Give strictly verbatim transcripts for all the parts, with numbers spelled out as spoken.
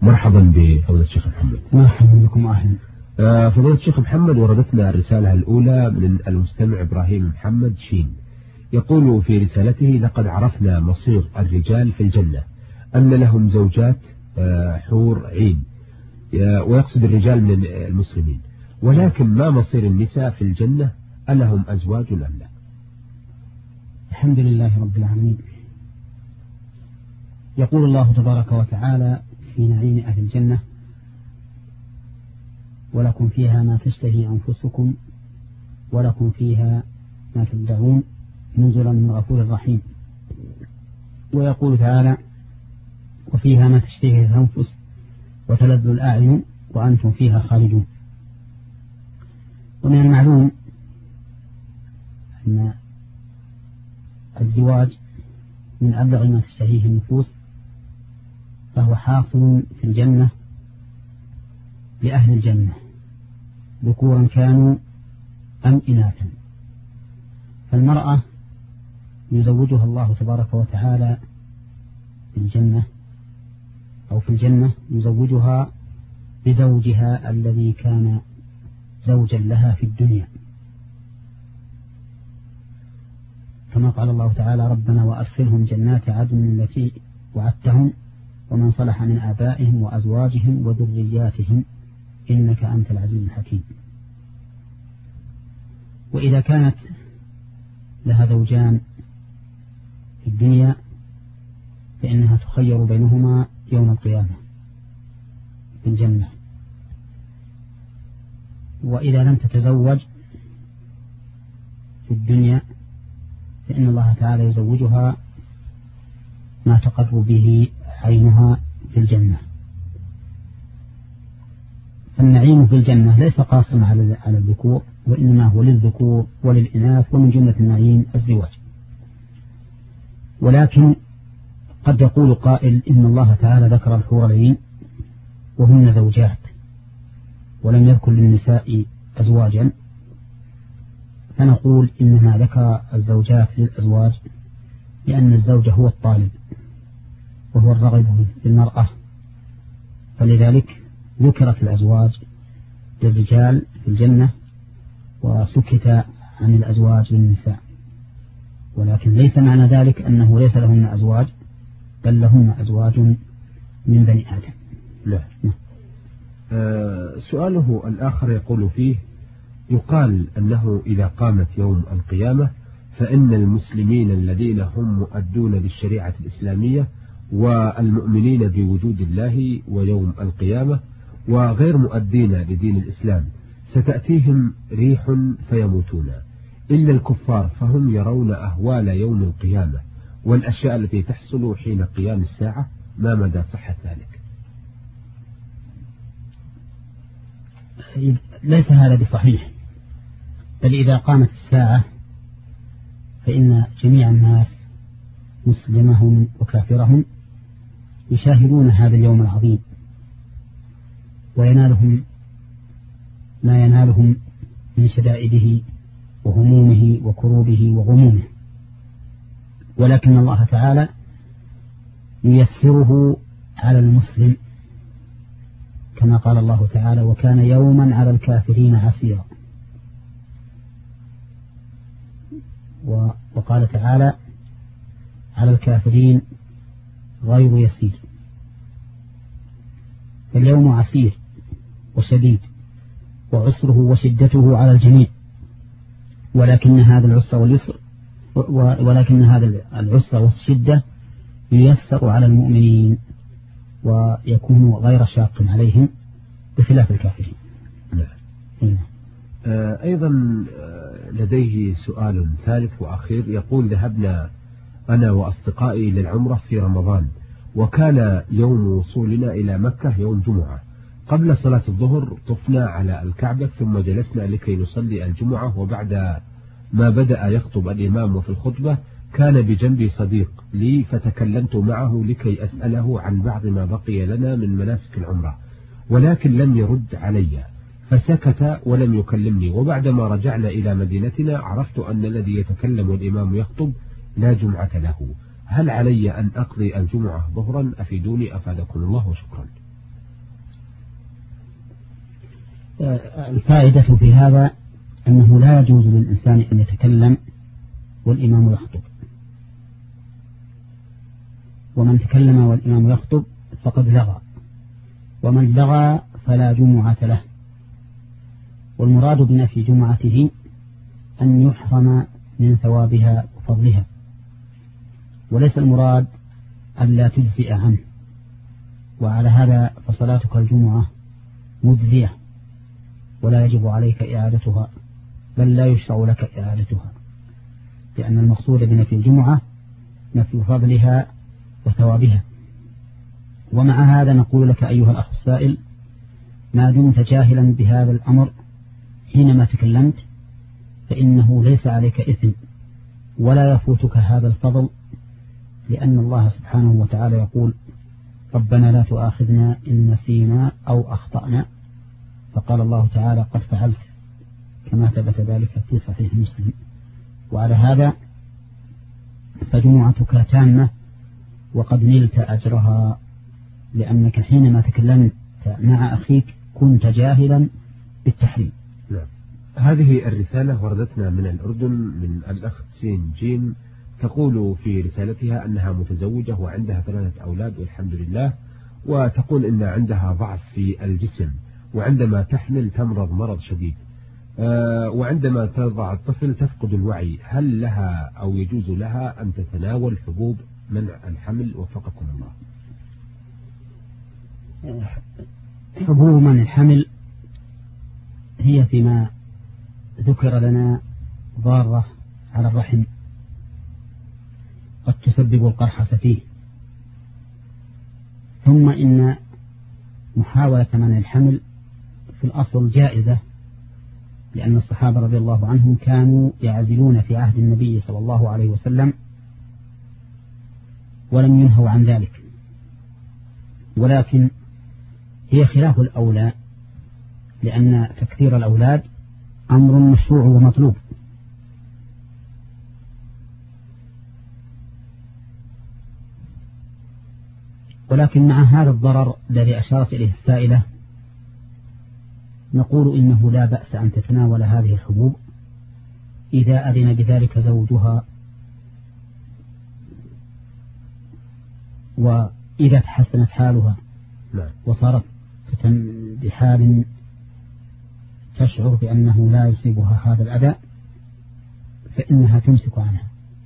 مرحبا بفضيلة الشيخ محمد. مرحبا بكم أهلا. فضيلة الشيخ محمد، وردتنا الرسالة الأولى من المستمع إبراهيم محمد شين، يقول في رسالته: لقد عرفنا مصير الرجال في الجنة، أن لهم زوجات حور عين، ويقصد الرجال من المسلمين، ولكن ما مصير النساء في الجنة؟ ألهم أزواج أم لا؟ الحمد لله رب العالمين. يقول الله تبارك وتعالى في نعيم أهل الجنة: ولكم فيها ما تشتهي أنفسكم ولكم فيها ما تدعون نزلا من غفور رحيم. ويقول تعالى: وفيها ما تشتهي الأنفس وتلذ الأعين وأنتم فيها خالدون. ومن المعلوم أن الزواج من أبلغ ما تشتهيه النفوس، فهو حاصل في الجنة لأهل الجنة ذكورا كانوا أم إناثا. فالمرأة يزوجها الله تبارك وتعالى في الجنة أو في الجنة يزوجها بزوجها الذي كان زوجا لها في الدنيا، كما قال الله تعالى: ربنا وأدخلهم جنات عدن التي وعدتهم ومن صلح من آبائهم وأزواجهم وذرياتهم إنك أنت العزيز الحكيم. وإذا كانت لها زوجان في الدنيا فإنها تخير بينهما يوم القيامة في الجنة. وإذا لم تتزوج في الدنيا فإن الله تعالى يزوجها ما تقر به عينها في الجنة. فالنعيم في الجنة ليس قاصرا على الذكور، وإنما هو للذكور وللإناث، ومن جملة النعيم الزواج. ولكن قد يقول قائل: إن الله تعالى ذكر الحور العين وهن زوجات ولم يذكر للنساء أزواجا، فنقول إنما ذكر الزوجات للأزواج لأن الزوج هو الطالب وهو الرغب بالمرأة، فلذلك ذكرت الأزواج للرجال في الجنة وسكت عن الأزواج للنساء. ولكن ليس معنى ذلك أنه ليس لهن أزواج، بل لهن أزواج من بني آدم. لا. آه سؤاله الآخر يقول فيه: يقال أنه إذا قامت يوم القيامة فإن المسلمين الذين هم مؤدون للشريعة الإسلامية والمؤمنين بوجود الله ويوم القيامة وغير مؤدين لدين الإسلام ستأتيهم ريح فيموتون، إلا الكفار فهم يرون أهوال يوم القيامة والأشياء التي تحصل حين قيام الساعة، ما مدى صحة ذلك؟ ليس هذا بصحيح، بل إذا قامت الساعة فإن جميع الناس مسلمهم وكافرهم يشاهدون هذا اليوم العظيم وينالهم ما ينالهم من شدائده وهمومه وكروبه وغمومه، ولكن الله تعالى ييسره على المسلم، كما قال الله تعالى: وكان يوما على الكافرين عسيرا. وقال تعالى: على الكافرين غير يسير. فاليوم عسير وشديد وعسره وشدته على الجميع، ولكن هذا العسر واليسر ولكن هذا العسر والشدة ييسر على المؤمنين ويكون غير شاق عليهم بخلاف الكافرين. نعم. أيضا لديه سؤال ثالث وأخير، يقول: ذهبنا أنا وأصدقائي للعمرة في رمضان، وكان يوم وصولنا إلى مكة يوم جمعة. قبل صلاة الظهر طفنا على الكعبة ثم جلسنا لكي نصلي الجمعة، وبعد ما بدأ يخطب الإمام وفي الخطبة كان بجنبي صديق لي فتكلمت معه لكي أسأله عن بعض ما بقي لنا من مناسك العمرة، ولكن لم يرد علي فسكت ولم يكلمني. وبعدما رجعنا إلى مدينتنا عرفت أن الذي يتكلم والإمام يخطب لا جمعة له. هل علي أن أقضي الجمعة ظهرا؟ أفيدوني أفادكم الله وشكرا. الفائدة في هذا أنه لا يجوز للإنسان أن يتكلم والإمام يخطب، ومن تكلم والإمام يخطب فقد لغى، ومن لغى فلا جمعة له. والمراد بنفي جمعته أن يحرم من ثوابها وفضلها، وليس المراد أن لا تجزئ عنه. وعلى هذا فصلاتك الجمعة مجزية ولا يجب عليك إعادتها، بل لا يشرع لك إعادتها، لأن المقصود بنفي الجمعة نفي فضلها وثوابها. ومع هذا نقول لك أيها الأخ السائل، ما دمت جاهلا بهذا الأمر حينما تكلمت فإنه ليس عليك إثم ولا يفوتك هذا الفضل، لأن الله سبحانه وتعالى يقول: ربنا لا تؤاخذنا إن نسينا أو أخطأنا، فقال الله تعالى: قد فعلت، كما ثبت ذلك في صحيح مسلم. وعلى هذا فجمعتك تامة وقد نلت أجرها، لأنك حينما تكلمت مع أخيك كنت جاهلا بالتحريم. نعم. هذه الرسالة وردتنا من الأردن من الأخت سين جيم، تقول في رسالتها أنها متزوجة وعندها ثلاثة أولاد والحمد لله، وتقول إن عندها ضعف في الجسم، وعندما تحمل تمرض مرض شديد، أه وعندما تضع الطفل تفقد الوعي. هل لها أو يجوز لها أن تتناول حبوب منع الحمل؟ وفقكم الله. حبوب منع الحمل هي فيما ذكر لنا ضارة على الرحم قد تسبب القرحة فيه، ثم إن محاولة منع الحمل في الأصل جائزة، لأن الصحابة رضي الله عنهم كانوا يعزلون في عهد النبي صلى الله عليه وسلم ولم ينهوا عن ذلك، ولكن هي خلاف الأولى، لأن تكثير الأولاد أمر مشروع ومطلوب. ولكن مع هذا الضرر الذي أشارت إليه السائلة نقول إنه لا بأس أن تتناول هذه الحبوب إذا أذن بذلك زوجها، وإذا تحسنت حالها وصارت بحال تشعر بأنه لا يصيبها هذا الأذى فإنها تمسك عنها.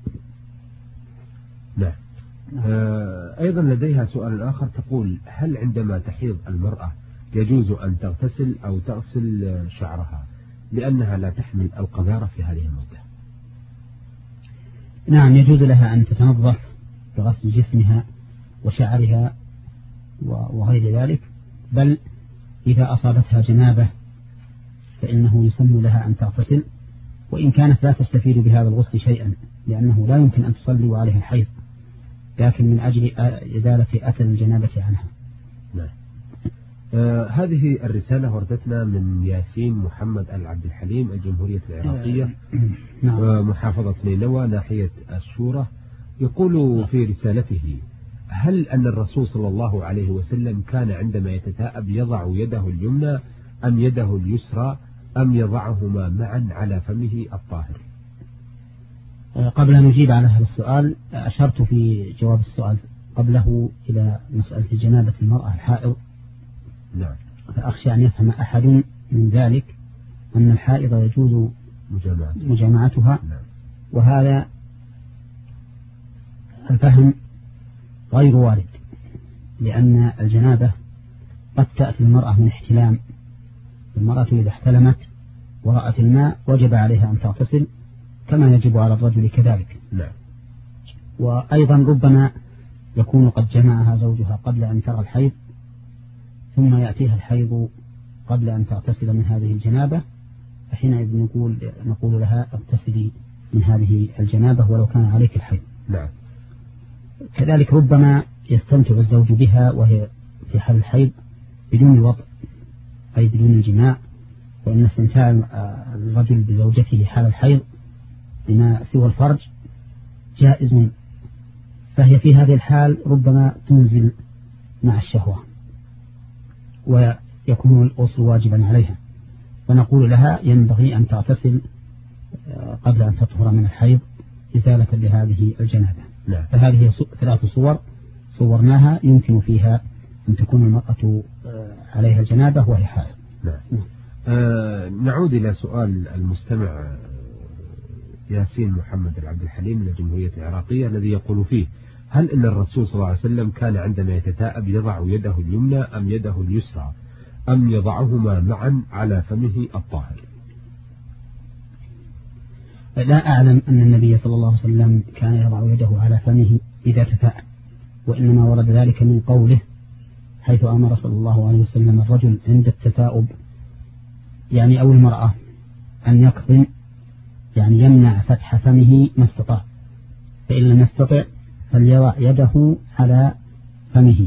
نعم. أيضا لديها سؤال آخر، تقول: هل عندما تحيض المرأة يجوز أن تغتسل أو تغسل شعرها لأنها لا تحمل القذارة في هذه المدة؟ نعم، يجوز لها أن تتنظف بغسل جسمها وشعرها وغير ذلك، بل إذا أصابتها جنابة فإنه يسن لها أن تغتسل، وإن كانت لا تستفيد بهذا الغسل شيئا، لأنه لا يمكن أن تصلي عليها الحيض، لكن من أجل إزالة أثر الجنابة عنها. نعم. آه هذه الرسالة وردتنا من ياسين محمد العبد الحليم، الجمهورية العراقية، نعم. آه محافظة نينوى ناحية الشورة. يقول في رسالته: هل أن الرسول صلى الله عليه وسلم كان عندما يتثاءب يضع يده اليمنى أم يده اليسرى أم يضعهما معا على فمه الطاهر؟ قبل أن نجيب على هذا السؤال أشرت في جواب السؤال قبله إلى مسألة جنابة المرأة الحائض. نعم. فأخشى أن يفهم أحد من ذلك أن الحائض يجوز مجامعتها، نعم. وهذا الفهم غير وارد، لأن الجنابة قد تأتي المرأة من احتلام. المرأة إذا احتلمت ورأت الماء وجب عليها أن تغتسل كما يجب على الرجل كذلك. نعم. وأيضا ربما يكون قد جمعها زوجها قبل أن ترى الحيض، ثم يأتيها الحيض قبل أن تغتسل من هذه الجنابة، فحينئذ نقول, نقول لها اغتسلي من هذه الجنابة ولو كان عليك الحيض. نعم. كذلك ربما يستمتع الزوج بها وهي في حال الحيض بدون وطء، أي بدون الجماع، وإن استمتاع الرجل بزوجته حال الحيض بما سوى الفرج جائز، فهي في هذه الحال ربما تنزل مع الشهوة ويكون الأصل واجبا عليها. فنقول لها ينبغي أن تغتسل قبل أن تطهر من الحيض إزالة لهذه الجنابة. نعم. فهذه ثلاث صور صورناها يمكن فيها أن تكون المرأة عليها الجنابة وهي حائض. نعم. نعم. آه نعود إلى سؤال المستمع ياسين محمد العبد الحليم من الجمهورية العراقية الذي يقول فيه: هل أن الرسول صلى الله عليه وسلم كان عندما يتثاءب يضع يده اليمنى أم يده اليسرى أم يضعهما معا على فمه الطاهر؟ لا أعلم أن النبي صلى الله عليه وسلم كان يضع يده على فمه إذا تثاءب، وإنما ورد ذلك من قوله حيث أمر صلى الله عليه وسلم الرجل عند التثاؤب يعني أو المرأة أن يكظم، يعني يمنع فتح فمه ما استطاع، فإن لم يستطع فليضع يده على فمه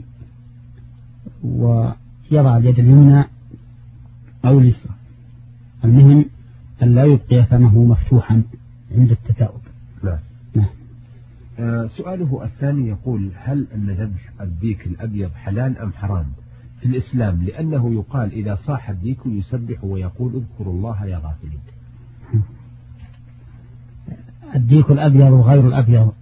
ويضع اليد اليمنى أو اليسرى، المهم أن لا يبقي فمه مفتوحا عند التثاؤب. نعم. نعم. آه سؤاله الثاني يقول: هل أن ذبح الديك الأبيض حلال أم حرام في الإسلام؟ لأنه يقال إذا صاح الديك يسبح ويقول اذكروا الله يا غافلين. الديك الأبيض وغير الأبيض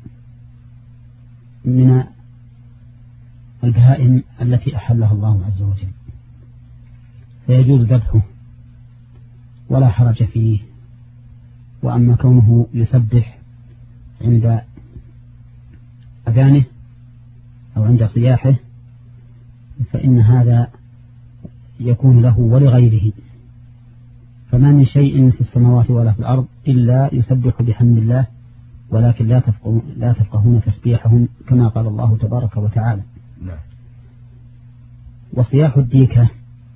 من البهائم التي أحلها الله عز وجل، فيجوز ذبحه ولا حرج فيه. وأما كونه يسبح عند أذانه أو عند صياحه فإن هذا يكون له ولغيره، فما من شيء في السماوات ولا في الأرض إلا يسبح بحمد الله، ولكن لا تفقهون, لا تفقهون تسبيحهم كما قال الله تبارك وتعالى. نعم. وصياح الديكة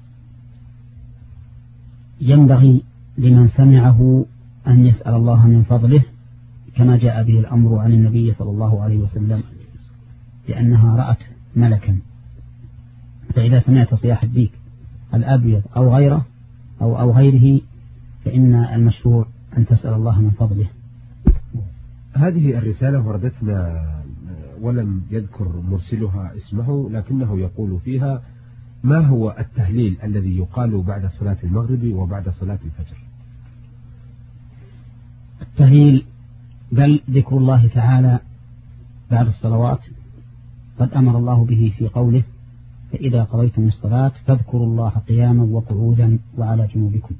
ينبغي لمن سمعه أن يسأل الله من فضله كما جاء به الأمر عن النبي صلى الله عليه وسلم، لأنها رأت ملكا. فإذا سمعت صياح الديك الأبيض أو غيره أو, أو غيره فإن المشروع أن تسأل الله من فضله. هذه الرسالة وردتنا ولم يذكر مرسلها اسمه، لكنه يقول فيها: ما هو التهليل الذي يقال بعد صلاة المغرب وبعد صلاة الفجر؟ التهليل بل ذكر الله تعالى بعد الصلوات، قد أمر الله به في قوله: فإذا قضيتم الصلاة فاذكروا الله قياما وقعودا وعلى جنوبكم.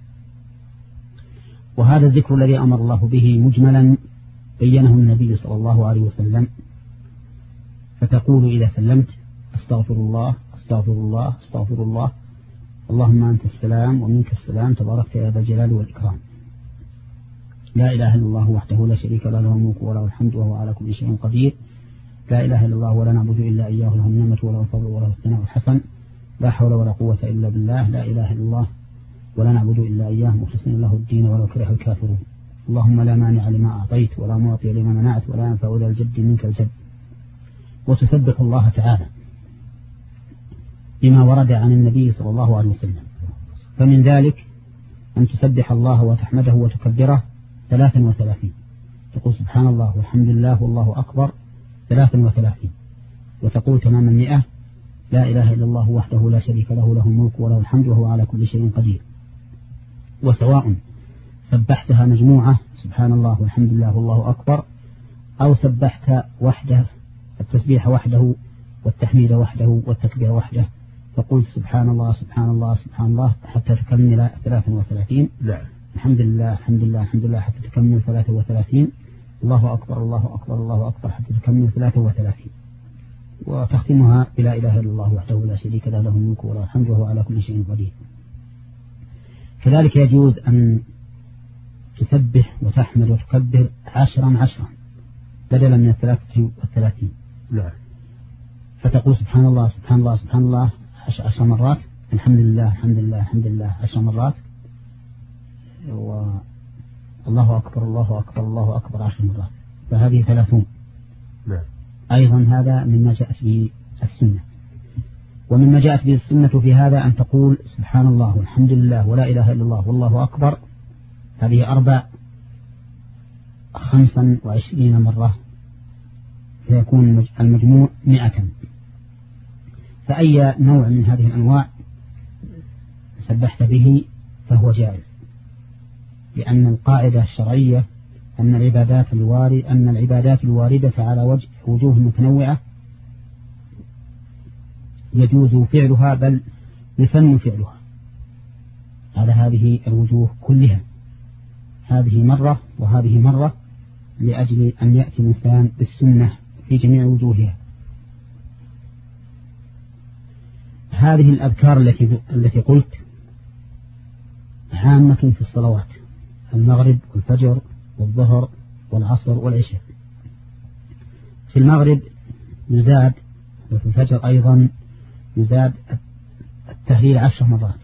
وهذا الذكر الذي أمر الله به مجملا بينه النبي صلى الله عليه وسلم، فتقول إذا سلمت: استغفر الله استغفر الله استغفر الله، اللهم أنت السلام ومنك السلام تباركت يا ذا الجلال والإكرام، لا إله إلا الله وحده لا شريك له له الملك وله الحمد وهو على كل شيء قدير، لا إله إلا الله ولا نعبد إلا إياه له النعمة وله الفضل وله الثناء الحسن، لا حول ولا قوة إلا بالله، لا إله إلا الله ولا نعبد إلا إياه مخلصين له الدين ولو كره الكافرون، اللهم لا مانع لما أعطيت ولا معطي لما منعت ولا ينفع ذا الجد منك الجد. وتسبح الله تعالى بما ورد عن النبي صلى الله عليه وسلم، فمن ذلك أن تسبح الله وتحمده وتكبره ثلاثا وثلاثين، تقول سبحان الله والحمد لله والله أكبر ثلاثا وثلاثين، وتقول تمام المئة لا إله إلا الله وحده لا شريك له له الملك وله الحمد وهو على كل شيء قدير. وسواء سبحتها مجموعة سبحان الله والحمد لله والله أكبر، أو سبحت وحده التسبيح وحده والتحميد وحده والتكبير وحده، فقلت سبحان الله سبحان الله سبحان الله حتى تكمل ثلاثا وثلاثين. نعم. الحمد لله الحمد لله الحمد لله حتى تكمل ثلاثا وثلاثين، الله أكبر الله أكبر الله أكبر حتى تكمل ثلاثا وثلاثين، وتختمها بلا إله إلا الله وحده لا شريك له له الملك وله الحمد وهو على كل شيء قدير. كذلك يجوز أن تسبح وتحمد وتكبر عشرا عشرا بدلا من الثلاثة والثلاثين. نعم. فتقول سبحان الله سبحان الله سبحان الله عشر مرات، الحمد لله الحمد لله الحمد لله عشر مرات، والله أكبر الله أكبر الله أكبر عشر مرات، فهذه ثلاثون. نعم. أيضا هذا مما جاءت به السنة. ومما جاءت به السنة في هذا أن تقول سبحان الله والحمد لله ولا إله إلا الله والله أكبر، هذه أربع خمسا وعشرين مرة، فيكون المجموع مئة. فأي نوع من هذه الأنواع سبحت به فهو جائز، لأن القاعدة الشرعية أن العبادات الواردة أن العبادات الواردة على وجه وجوه متنوعة يجوز فعلها بل يسن فعلها على هذه الوجوه كلها، هذه مرة وهذه مرة، لأجل أن يأتي الإنسان بالسنة في جميع وجوهها. هذه الأذكار التي التي قلت عامة في الصلوات: المغرب والفجر والظهر والعصر والعشاء. في المغرب يزاد، وفي الفجر أيضا يزاد التهليل عشر مرات،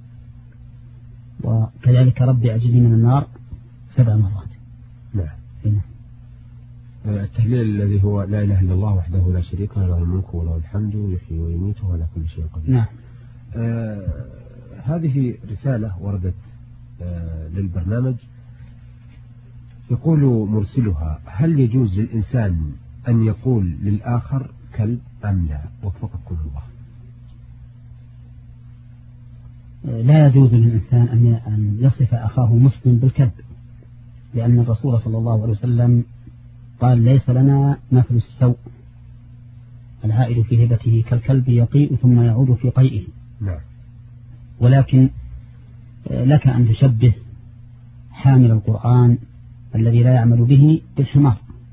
وكذلك رب أعجلني من النار سبع مرات. نعم. التهليل الذي هو لا إله إلا الله وحده لا شريك له، له الملك وله الحمد يحيي ويميت وعلى كل شيء قدير. نعم. آه هذه رسالة وردت آه للبرنامج، يقول مرسلها: هل يجوز للإنسان أن يقول للآخر كلب أم لا؟ وفقكم الله. لا يجوز للإنسان أن يصف أخاه مسلم بالكلب، لأن الرسول صلى الله عليه وسلم قال: ليس لنا مثل السوء، العائد في هبته كالكلب يقيء ثم يعود في قيئه. نعم. ولكن لك أن تشبه حامل القرآن الذي لا يعمل به بالحمار،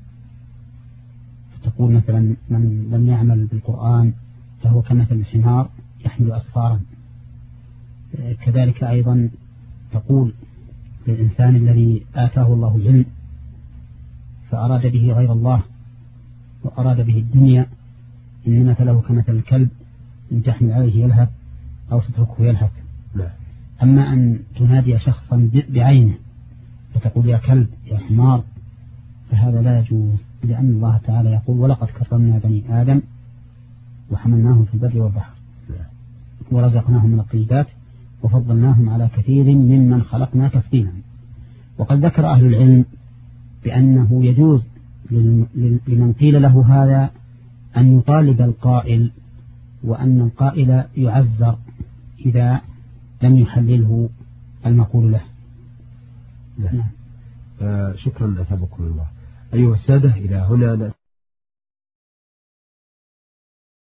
فتقول مثلا: من لم يعمل بالقرآن فهو كمثل الحمار يحمل أسفارا. كذلك أيضا تقول للإنسان الذي آتاه الله العلم فأراد به غير الله وأراد به الدنيا: إن مثله كمثل الكلب إن تحمل عليه يلهث أو تتركه يلهث. لا. أما أن تنادي شخصا بعينه فتقول يا كلب يا حمار فهذا لا يجوز، لأن الله تعالى يقول: ولقد كرمنا بني آدم وحملناهم في البر والبحر ورزقناهم من الطيبات وفضلناهم على كثير ممن خلقنا تفضيلا. وقد ذكر أهل العلم بأنه يجوز لمن قيل له هذا أن يطالب القائل، وأن القائل يعذر إذا لم يحلله المقول له. نعم. آه شكرا أثابكم الله. أيها السادة، إلى هنا